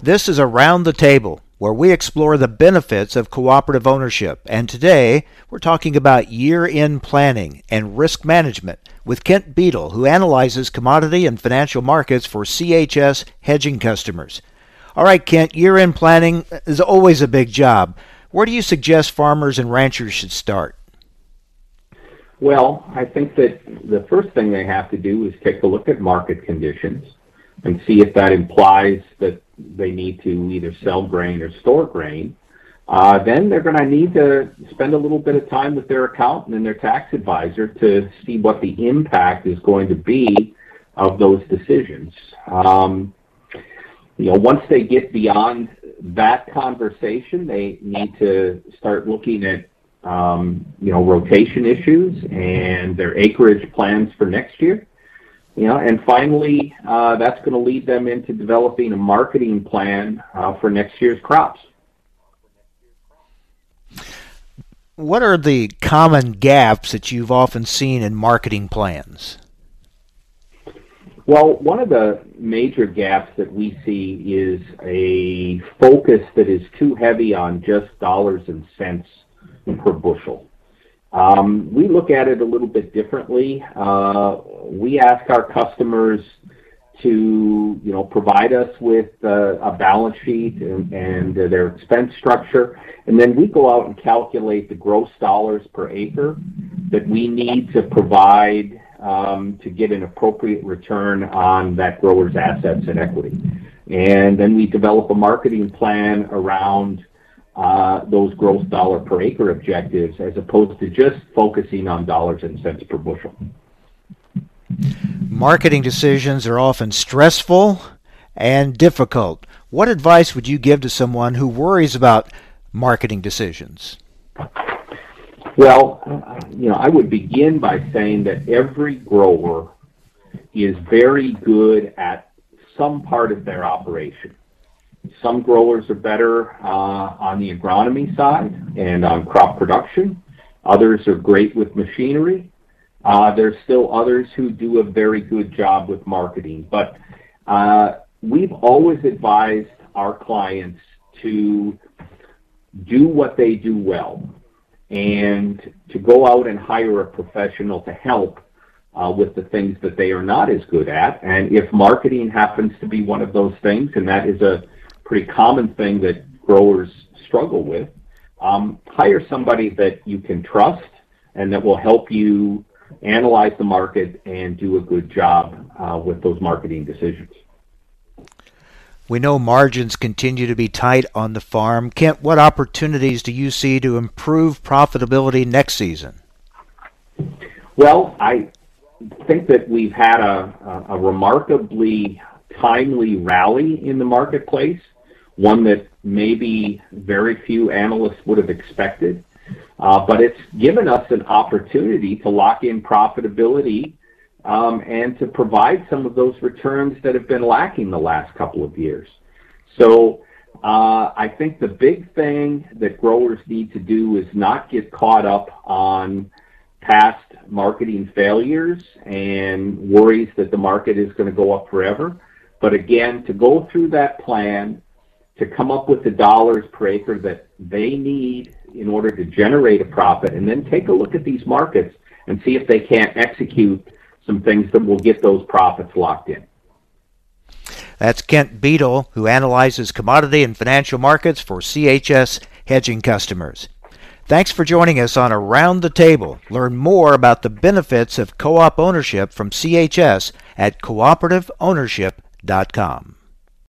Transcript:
This is Around the Table, where we explore the benefits of cooperative ownership. And today, we're talking about year-end planning and risk management with Kent Beadle, who analyzes commodity and financial markets for CHS hedging customers. All right, Kent, year-end planning is always a big job. Where do you suggest farmers and ranchers should start? Well, I think that the first thing they have to do is take a look at market conditions and see if that implies that they need to either sell grain or store grain. Then they're going to need to spend a little bit of time with their accountant and their tax advisor to see what the impact is going to be of those decisions. Once they get beyond that conversation, they need to start looking at rotation issues and their acreage plans for next year. And finally, that's going to lead them into developing a marketing plan for next year's crops. What are the common gaps that you've often seen in marketing plans? Well, one of the major gaps that we see is a focus that is too heavy on just dollars and cents per bushel. We look at it a little bit differently. We ask our customers to, provide us with a balance sheet and their expense structure, and then we go out and calculate the gross dollars per acre that we need to provide to get an appropriate return on that grower's assets and equity. And then we develop a marketing plan around those gross dollar per acre objectives as opposed to just focusing on dollars and cents per bushel. Marketing decisions are often stressful and difficult. What advice would you give to someone who worries about marketing decisions? Well, I would begin by saying that every grower is very good at some part of their operation. Some growers are better on the agronomy side and on crop production. Others are great with machinery. There's still others who do a very good job with marketing. But we've always advised our clients to do what they do well and to go out and hire a professional to help with the things that they are not as good at. And if marketing happens to be one of those things, and that is a pretty common thing that growers struggle with, hire somebody that you can trust and that will help you analyze the market and do a good job with those marketing decisions. We know margins continue to be tight on the farm. Kent, what opportunities do you see to improve profitability next season? Well, I think that we've had a remarkably timely rally in the marketplace, one that maybe very few analysts would have expected. But it's given us an opportunity to lock in profitability and to provide some of those returns that have been lacking the last couple of years. So I think the big thing that growers need to do is not get caught up on past marketing failures and worries that the market is going to go up forever. But again, to go through that plan, to come up with the dollars per acre that they need in order to generate a profit, and then take a look at these markets and see if they can't execute some things that will get those profits locked in. That's Kent Beadle, who analyzes commodity and financial markets for CHS hedging customers. Thanks for joining us on Around the Table. Learn more about the benefits of co-op ownership from CHS at cooperativeownership.com.